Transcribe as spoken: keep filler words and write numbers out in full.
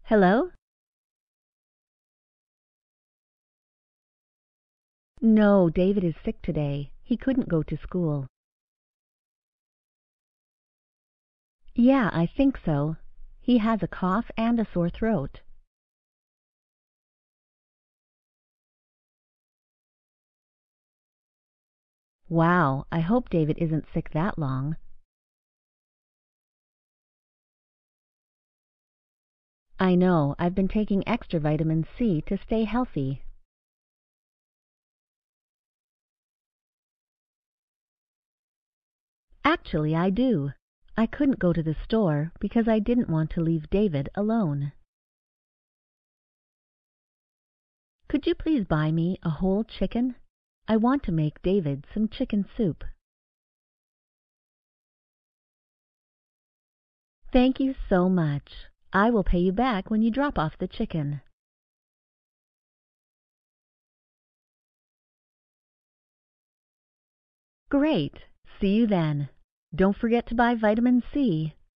Hello? No, David is sick today. He couldn't go to school. Yeah, I think so. He has a cough and a sore throat. Wow, I hope David isn't sick that long. I know, I've been taking extra vitamin C to stay healthy. Actually, I do. I couldn't go to the store because I didn't want to leave David alone. Could you please buy me a whole chicken? I want to make David some chicken soup. Thank you so much. I will pay you back when you drop off the chicken. Great. See you then. Don't forget to buy vitamin C.